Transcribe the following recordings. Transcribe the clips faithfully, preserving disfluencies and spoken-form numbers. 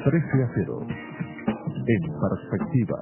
trece a cero. En perspectiva.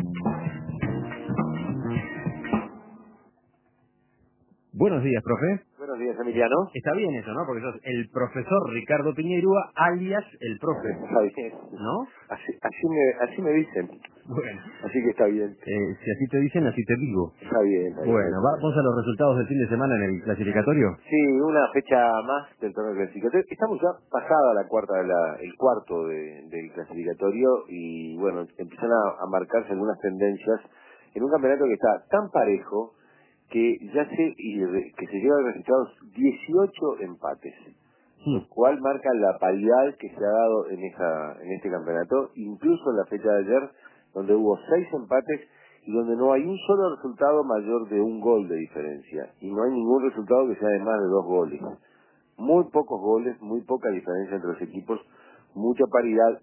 Buenos días, profe. Buenos días, Emiliano. Está bien eso, ¿no? Porque sos el profesor Ricardo Piñeirúa, alias el profe. Está bien. ¿No? Así, así, me, así me dicen. Bueno. Así que está bien. Eh, si así te dicen, así te digo. Está bien. Está bien. Bueno, ¿vamos a los resultados del fin de semana en el clasificatorio? Sí, una fecha más del torneo clasificatorio. Estamos ya pasada la cuarta, la, el cuarto de, del clasificatorio y bueno, empiezan a, a marcarse algunas tendencias en un campeonato que está tan parejo que ya se, y re- que se llevan registrados dieciocho empates, lo cual marca la paridad que se ha dado en esa, en este campeonato, incluso en la fecha de ayer, donde hubo seis empates y donde no hay un solo resultado mayor de un gol de diferencia, y no hay ningún resultado que sea de más de dos goles. Muy pocos goles, muy poca diferencia entre los equipos, mucha paridad,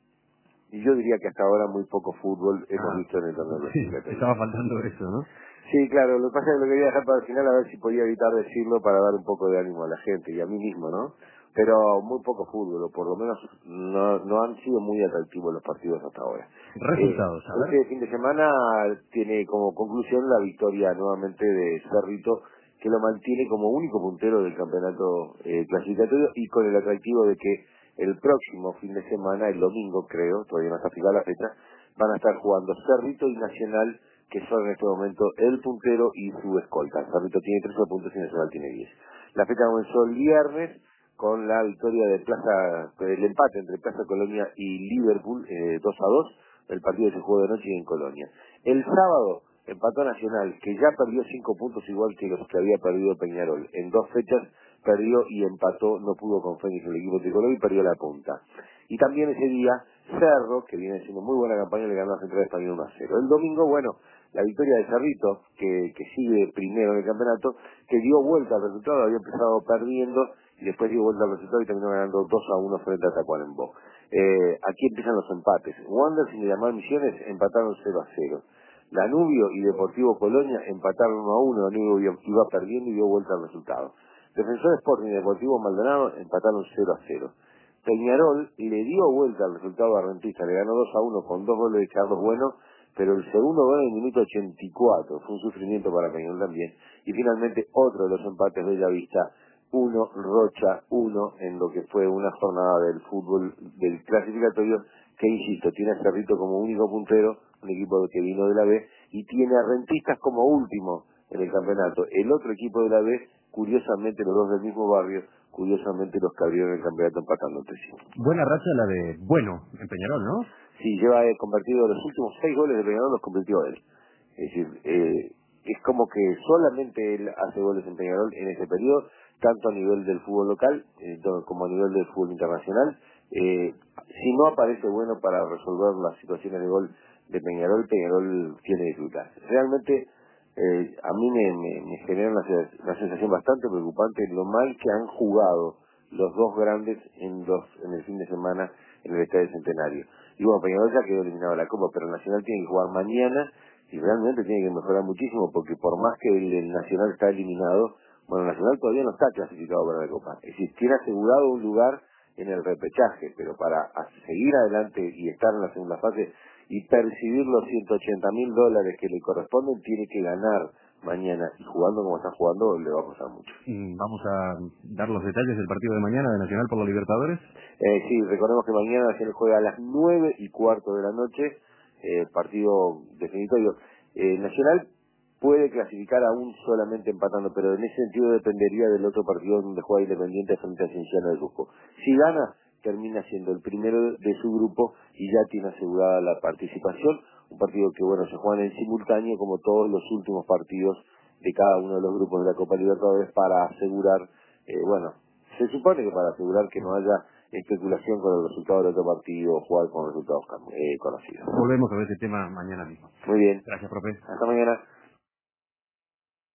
y yo diría que hasta ahora muy poco fútbol hemos Ah, visto en el torneo sí, clasificatorio. estaba faltando eso, ¿no? Sí, claro, lo que pasa es que lo quería dejar para el final a ver si podía evitar decirlo para dar un poco de ánimo a la gente y a mí mismo, ¿no? Pero muy poco fútbol, o por lo menos no, no han sido muy atractivos los partidos hasta ahora. Eh, Resultados, a ver. este fin de semana tiene como conclusión la victoria nuevamente de Cerrito, que lo mantiene como único puntero del campeonato eh, clasificatorio y con el atractivo de que el próximo fin de semana, el domingo creo, todavía no está fijada la fecha, van a estar jugando Cerrito y Nacional, que son en este momento el puntero y su escolta. Cerrito tiene trece puntos y Nacional tiene diez. La fecha comenzó el viernes con la victoria de Plaza, el empate entre Plaza Colonia y Liverpool, eh, dos a dos, el partido se jugó de noche en Colonia. El sábado empató Nacional, que ya perdió cinco puntos igual que los que había perdido Peñarol. En dos fechas perdió y empató, no pudo con Fénix el equipo tricolor y perdió la punta. Y también ese día Cerro, que viene haciendo muy buena campaña, le ganó a Central Español uno a cero. El domingo, bueno, la victoria de Cerrito, que, que sigue primero en el campeonato, que dio vuelta al resultado, había empezado perdiendo y después dio vuelta al resultado y terminó ganando dos a uno frente a Tacuarembó. Eh, aquí empiezan los empates. Wanderers y Miramar Misiones empataron cero a cero. Danubio y Deportivo Colonia empataron uno a uno, Danubio iba perdiendo y dio vuelta al resultado. Defensor Sporting y Deportivo Maldonado empataron cero a cero. Peñarol le dio vuelta al resultado a Rentista, le ganó dos a uno con dos goles de Carlos Bueno, pero el segundo gol en el minuto ochenta y cuatro fue un sufrimiento para Peñarol también. Y finalmente otro de los empates, Bellavista uno, Rocha uno, en lo que fue una jornada del fútbol del clasificatorio que, insisto, tiene a Cerrito como único puntero, un equipo que vino de la B, y tiene a Rentistas como último en el campeonato. El otro equipo de la B, curiosamente los dos del mismo barrio, curiosamente los que abrieron el campeonato empatando entre sí. Buena racha la de Bueno, en Peñarol, ¿no? Sí, lleva eh, convertido los últimos seis goles de Peñarol, los convirtió él. Es decir, eh, es como que solamente él hace goles en Peñarol en ese periodo, tanto a nivel del fútbol local eh, to- como a nivel del fútbol internacional. Eh, si no aparece bueno para resolver las situaciones de gol de Peñarol, Peñarol tiene dificultades. Realmente eh, a mí me, me, me genera una, se- una sensación bastante preocupante lo mal que han jugado los dos grandes en los en el fin de semana en el Estadio Centenario. Y bueno, Peñarol ya quedó eliminado de la Copa, pero el Nacional tiene que jugar mañana y realmente tiene que mejorar muchísimo porque por más que el, el Nacional está eliminado, bueno, el Nacional todavía no está clasificado para la Copa. Es decir, tiene asegurado un lugar en el repechaje, pero para a- seguir adelante y estar en la segunda fase y percibir los ciento ochenta mil dólares que le corresponden, tiene que ganar mañana. Y jugando como está jugando, le va a costar mucho. Mm, Vamos a dar los detalles del partido de mañana de Nacional por la Libertadores. Eh, sí, recordemos que mañana Nacional juega a las nueve y cuarto de la noche, eh, partido definitorio. Eh, Nacional puede clasificar aún solamente empatando, pero en ese sentido dependería del otro partido donde juega Independiente frente a Cienciano de Cusco. Si gana, termina siendo el primero de su grupo y ya tiene asegurada la participación. Un partido que, bueno, se juega en simultáneo como todos los últimos partidos de cada uno de los grupos de la Copa Libertadores para asegurar, eh, bueno, se supone que para asegurar que no haya especulación con el resultado del otro partido o jugar con resultados eh, conocidos. Volvemos a ver ese tema mañana mismo. Muy bien. Gracias, profe. Hasta mañana.